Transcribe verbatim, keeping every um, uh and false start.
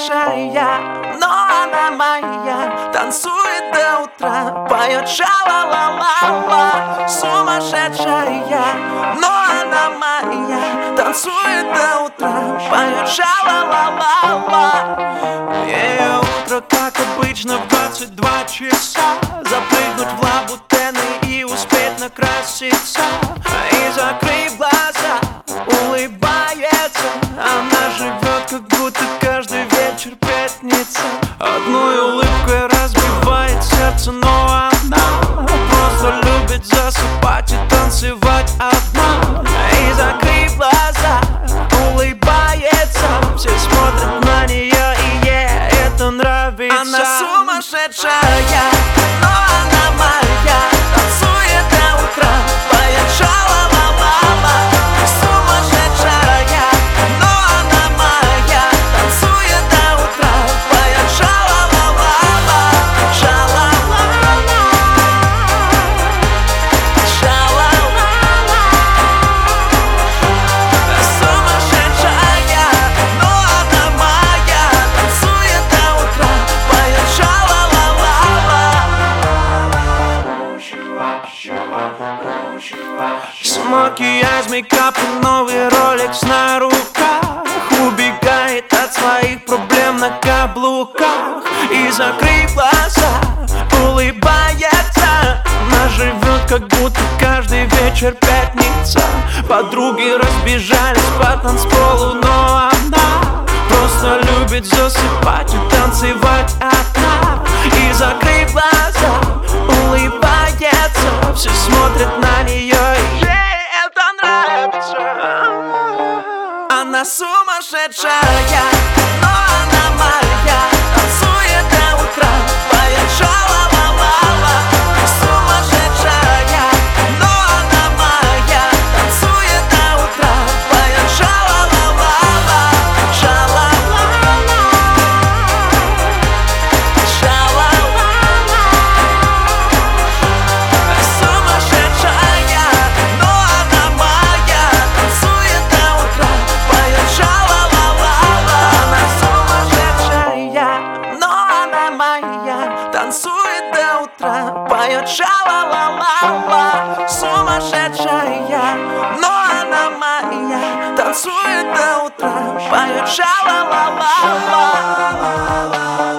сумасшедшая, но она моя. Танцует до утра, поет ша-ла-ла-ла-ла. Сумасшедшая, но она моя. Танцует до утра, поет ша-ла-ла-ла-ла. Ее утро, как обычно, в двадцать два часа. Запрыгнуть в лабутены и успеть накраситься. И закрыв глаза, улыбается. Она живет, как будто каждый вечер пятница. Одной улыбкой разбивает сердце, но она просто любит засыпать и танцевать одна. И закрыв глаза, улыбается. Все смотрят на нее, и ей это нравится. Она сумасшедшая, но она моя. Танцует до утра, поет ша-ла-ла-ла-ла. Сумасшедшая, но она моя. Танцует до утра, поет ша-ла-ла-ла-ла. Ша-ла-ла-ла, ша-ла-ла-ла. Сумасшедшая, но она моя. Танцует до утра, поет ша-ла-ла-ла-ла. Макияж, мейкап и новый ролекс на руках. Убегает от своих проблем на каблуках. И закрыв глаза, улыбается. Она живет, как будто каждый вечер пятница. Подруги разбежались по танцполу, но она просто любит засыпать и танцевать одна. И закрыв глаза, улыбается. Все смотрят на нее, и ей это нравится. Она сумасшедшая, но она моя. Танцует до утра, поет ша-ла-ла-ла-ла. Сумасшедшая, но она моя. Танцует до утра, поет ша-ла-ла-ла-ла. Ша-ла-ла-ла, ша-ла-ла-ла. Сумасшедшая, но она моя. Танцует до утра, поет ша-ла-ла-ла-ла. Она сумасшедшая, но она моя. Танцует до утра, поет ша-ла-ла-ла-ла. Сумасшедшая, но она моя. Танцует до утра, поет ша-ла-ла-ла-ла.